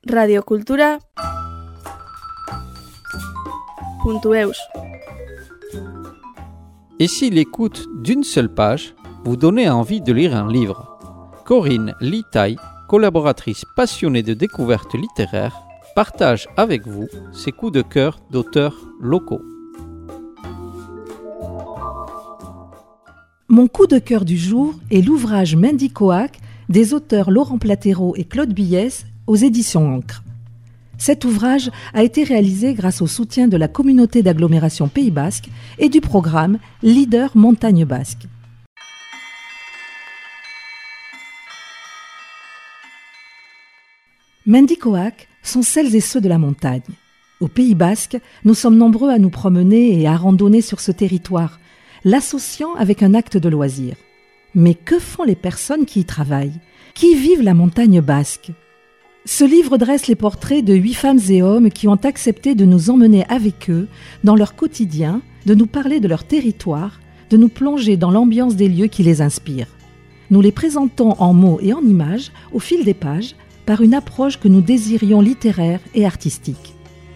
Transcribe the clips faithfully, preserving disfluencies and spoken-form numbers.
radiocultura punto eus. Et si l'écoute d'une seule page vous donnait envie de lire un livre, Corinne Litaille, collaboratrice passionnée de découvertes littéraires, partage avec vous ses coups de cœur d'auteurs locaux. Mon coup de cœur du jour est l'ouvrage Mendikoak des auteurs Laurent Platero et Claude Biès aux éditions Ancre. Cet ouvrage a été réalisé grâce au soutien de la communauté d'agglomération Pays Basque et du programme Leader Montagne Basque. Mendikoak sont celles et ceux de la montagne. Au Pays Basque, nous sommes nombreux à nous promener et à randonner sur ce territoire, l'associant avec un acte de loisir. Mais que font les personnes qui y travaillent, qui vivent la montagne basque ? Ce livre dresse les portraits de huit femmes et hommes qui ont accepté de nous emmener avec eux dans leur quotidien, de nous parler de leur territoire, de nous plonger dans l'ambiance des lieux qui les inspirent. Nous les présentons en mots et en images, au fil des pages, par une approche que nous désirions littéraire et artistique.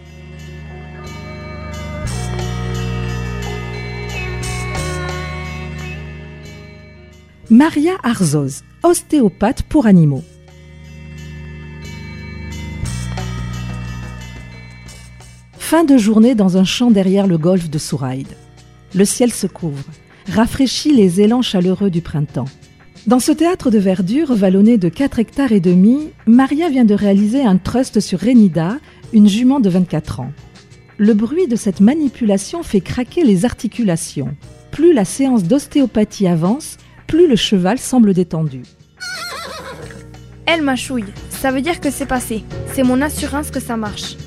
Maria Arzoz, ostéopathe pour animaux. Fin de journée dans un champ derrière le golfe de Souraïd. Le ciel se couvre, rafraîchit les élans chaleureux du printemps. Dans ce théâtre de verdure vallonné de quatre hectares et demi, Maria vient de réaliser un trust sur Renida, une jument de vingt-quatre ans. Le bruit de cette manipulation fait craquer les articulations. Plus la séance d'ostéopathie avance, plus le cheval semble détendu. Elle mâchouille, ça veut dire que c'est passé. C'est mon assurance que ça marche.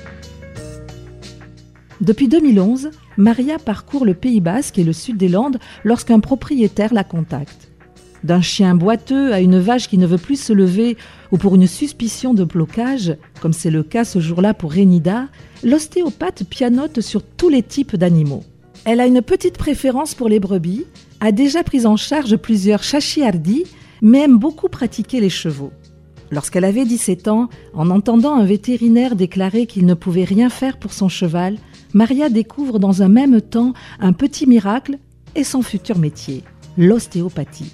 Depuis deux mille onze, Maria parcourt le Pays Basque et le sud des Landes lorsqu'un propriétaire la contacte. D'un chien boiteux à une vache qui ne veut plus se lever ou pour une suspicion de blocage, comme c'est le cas ce jour-là pour Renida, l'ostéopathe pianote sur tous les types d'animaux. Elle a une petite préférence pour les brebis, a déjà pris en charge plusieurs chachiardis, mais aime beaucoup pratiquer les chevaux. Lorsqu'elle avait dix-sept ans, en entendant un vétérinaire déclarer qu'il ne pouvait rien faire pour son cheval, Maria découvre dans un même temps un petit miracle et son futur métier, l'ostéopathie.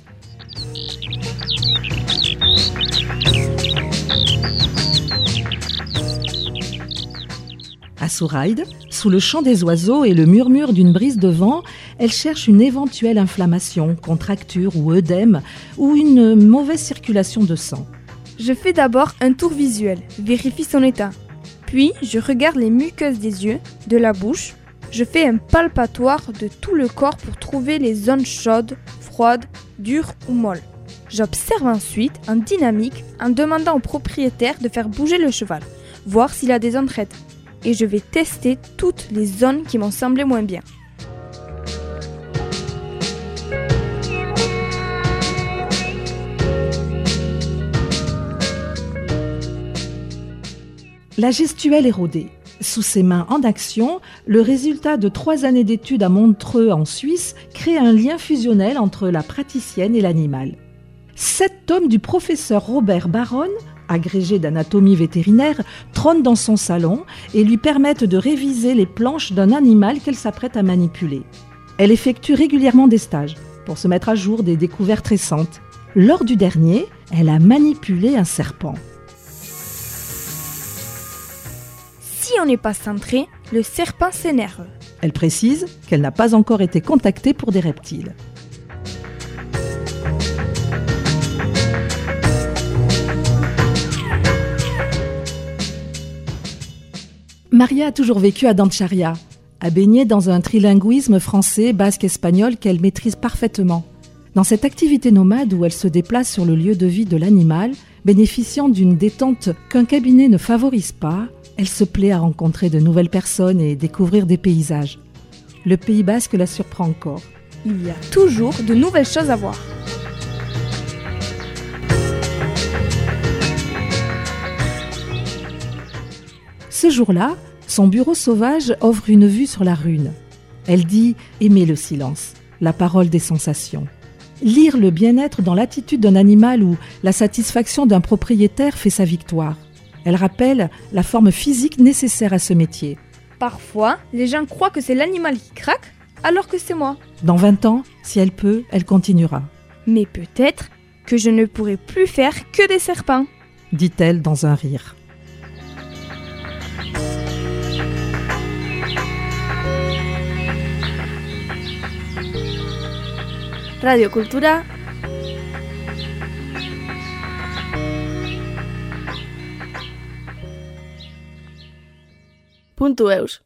À Souraïd, sous le chant des oiseaux et le murmure d'une brise de vent, elle cherche une éventuelle inflammation, contracture ou œdème ou une mauvaise circulation de sang. Je fais d'abord un tour visuel, vérifie son état. Puis, je regarde les muqueuses des yeux, de la bouche. Je fais un palpatoire de tout le corps pour trouver les zones chaudes, froides, dures ou molles. J'observe ensuite en dynamique en demandant au propriétaire de faire bouger le cheval, voir s'il a des entraides. Et je vais tester toutes les zones qui m'ont semblé moins bien. La gestuelle est rodée. Sous ses mains en action, le résultat de trois années d'études à Montreux en Suisse crée un lien fusionnel entre la praticienne et l'animal. Sept tomes du professeur Robert Baron, agrégé d'anatomie vétérinaire, trônent dans son salon et lui permettent de réviser les planches d'un animal qu'elle s'apprête à manipuler. Elle effectue régulièrement des stages pour se mettre à jour des découvertes récentes. Lors du dernier, elle a manipulé un serpent. Si on n'est pas centré, le serpent s'énerve. Elle précise qu'elle n'a pas encore été contactée pour des reptiles. Maria a toujours vécu à Dancharya, a baigné dans un trilinguisme français, basque, espagnol qu'elle maîtrise parfaitement. Dans cette activité nomade où elle se déplace sur le lieu de vie de l'animal, bénéficiant d'une détente qu'un cabinet ne favorise pas, elle se plaît à rencontrer de nouvelles personnes et découvrir des paysages. Le Pays Basque la surprend encore. Il y a toujours de nouvelles choses à voir. Ce jour-là, son bureau sauvage offre une vue sur la Rhûne. Elle dit aimer le silence, la parole des sensations. Lire le bien-être dans l'attitude d'un animal ou la satisfaction d'un propriétaire fait sa victoire. Elle rappelle la forme physique nécessaire à ce métier. Parfois, les gens croient que c'est l'animal qui craque, alors que c'est moi. Dans vingt ans, si elle peut, elle continuera, Mais peut-être que je ne pourrai plus faire que des serpents. dit-elle dans un rire. Radio Cultura. Puntu eus.